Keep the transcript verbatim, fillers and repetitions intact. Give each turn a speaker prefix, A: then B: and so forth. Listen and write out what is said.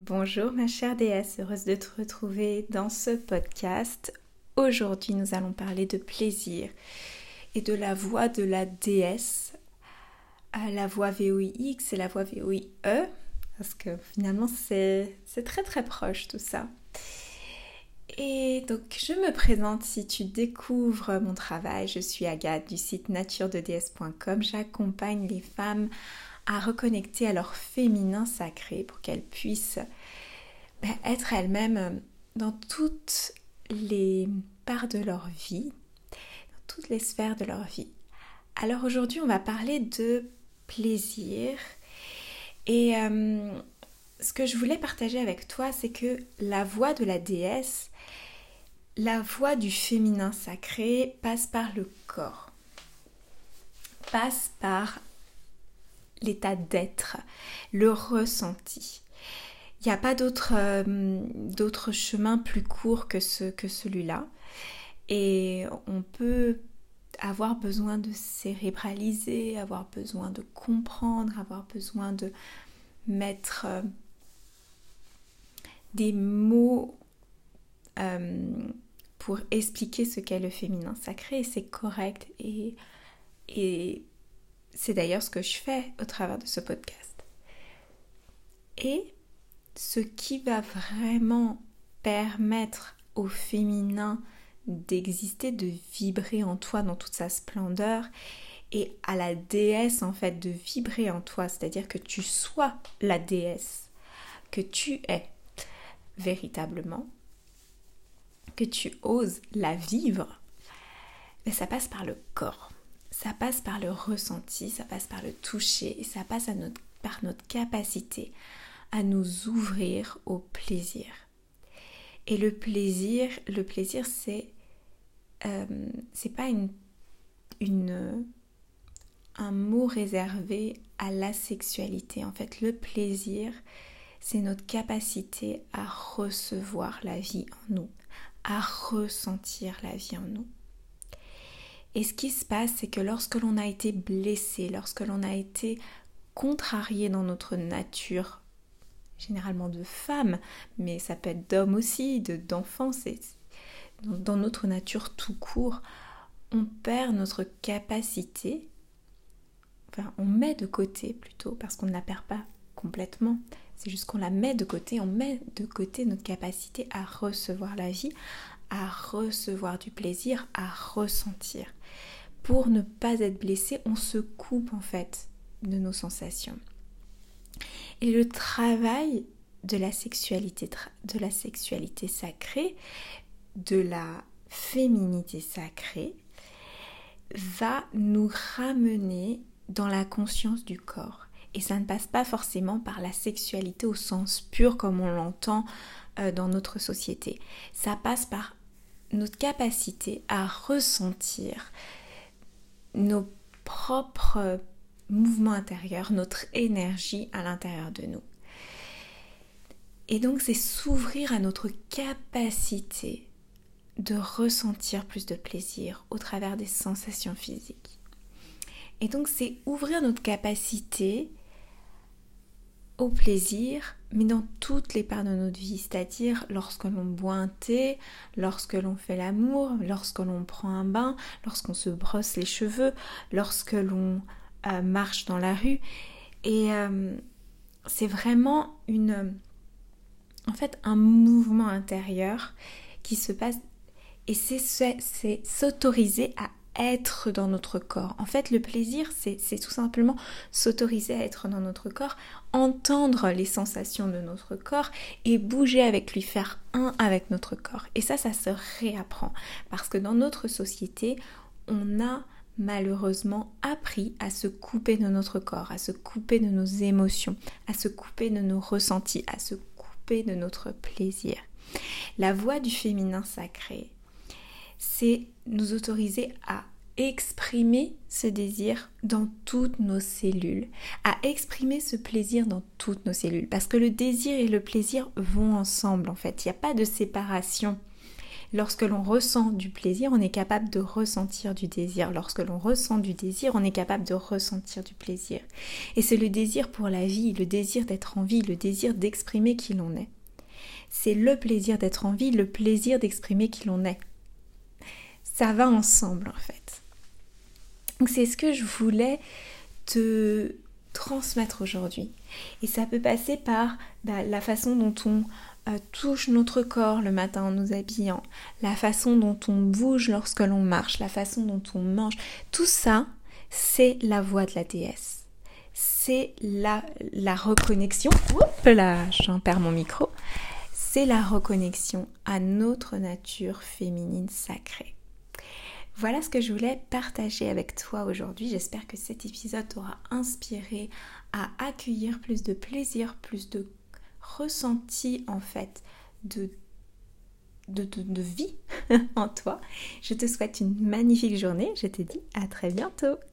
A: Bonjour ma chère déesse, heureuse de te retrouver dans ce podcast. Aujourd'hui nous allons parler de plaisir et de la voix de la déesse, la voix V O I X et la voix V O I E, parce que finalement c'est, c'est très très proche tout ça. Et donc je me présente si tu découvres mon travail, je suis Agathe du site nature de déesse point com, j'accompagne les femmes à reconnecter à leur féminin sacré pour qu'elles puissent ben, être elles-mêmes dans toutes les parts de leur vie, dans toutes les sphères de leur vie. Alors aujourd'hui, on va parler de plaisir et euh, ce que je voulais partager avec toi, c'est que la voix de la déesse, la voix du féminin sacré passe par le corps, passe par l'état d'être, le ressenti. Il n'y a pas d'autre, euh, d'autre chemin plus court que, ce, que celui-là. Et on peut avoir besoin de cérébraliser, avoir besoin de comprendre, avoir besoin de mettre euh, des mots euh, pour expliquer ce qu'est le féminin sacré. Et c'est correct et, et c'est d'ailleurs ce que je fais au travers de ce podcast. Et ce qui va vraiment permettre au féminin d'exister, de vibrer en toi dans toute sa splendeur, et à la déesse en fait de vibrer en toi, c'est-à-dire que tu sois la déesse, que tu es véritablement, que tu oses la vivre, mais ça passe par le corps. Ça passe par le ressenti, ça passe par le toucher et ça passe à notre, par notre capacité à nous ouvrir au plaisir. Et le plaisir, le plaisir c'est, euh, c'est pas une, une, un mot réservé à la sexualité. En fait, le plaisir, c'est notre capacité à recevoir la vie en nous, à ressentir la vie en nous. Et ce qui se passe, c'est que lorsque l'on a été blessé, lorsque l'on a été contrarié dans notre nature, généralement de femme, mais ça peut être d'homme aussi, de, d'enfant, c'est, dans notre nature tout court, on perd notre capacité, enfin on met de côté plutôt, parce qu'on ne la perd pas complètement, c'est juste qu'on la met de côté, on met de côté notre capacité à recevoir la vie, à recevoir du plaisir, à ressentir. Pour ne pas être blessé, on se coupe en fait de nos sensations. Et le travail de la sexualité, de la sexualité sacrée, de la féminité sacrée, va nous ramener dans la conscience du corps. Et ça ne passe pas forcément par la sexualité au sens pur comme on l'entend euh, dans notre société. Ça passe par notre capacité à ressentir nos propres mouvements intérieurs, notre énergie à l'intérieur de nous. Et donc c'est s'ouvrir à notre capacité de ressentir plus de plaisir au travers des sensations physiques. Et donc c'est ouvrir notre capacité au plaisir, mais dans toutes les parts de notre vie, c'est-à-dire lorsque l'on boit un thé, lorsque l'on fait l'amour, lorsque l'on prend un bain, lorsqu'on se brosse les cheveux, lorsque l'on euh, marche dans la rue. Et euh, c'est vraiment une, en fait, un mouvement intérieur qui se passe, et c'est, c'est, c'est s'autoriser à être dans notre corps. En fait, le plaisir, c'est, c'est tout simplement s'autoriser à être dans notre corps, entendre les sensations de notre corps et bouger avec lui, faire un avec notre corps. Et ça, ça se réapprend. Parce que dans notre société, on a malheureusement appris à se couper de notre corps, à se couper de nos émotions, à se couper de nos ressentis, à se couper de notre plaisir. La voix du féminin sacré, c'est nous autoriser à exprimer ce désir dans toutes nos cellules, à exprimer ce plaisir dans toutes nos cellules, parce que le désir et le plaisir vont ensemble en fait, il n'y a pas de séparation. Lorsque l'on ressent du plaisir, on est capable de ressentir du désir. Lorsque l'on ressent du désir, on est capable de ressentir du plaisir. Et c'est le désir pour la vie, le désir d'être en vie, le désir d'exprimer qui l'on est. C'est le plaisir d'être en vie, le plaisir d'exprimer qui l'on est. Ça va ensemble en fait. Donc c'est ce que je voulais te transmettre aujourd'hui. Et ça peut passer par bah, la façon dont on euh, touche notre corps le matin en nous habillant, la façon dont on bouge lorsque l'on marche, la façon dont on mange. Tout ça, c'est la voix de la déesse. C'est la, la reconnexion. Oups là, j'en perds mon micro. C'est la reconnexion à notre nature féminine sacrée. Voilà ce que je voulais partager avec toi aujourd'hui. J'espère que cet épisode t'aura inspiré à accueillir plus de plaisir, plus de ressenti en fait de, de, de, de vie en toi. Je te souhaite une magnifique journée. Je te dis à très bientôt.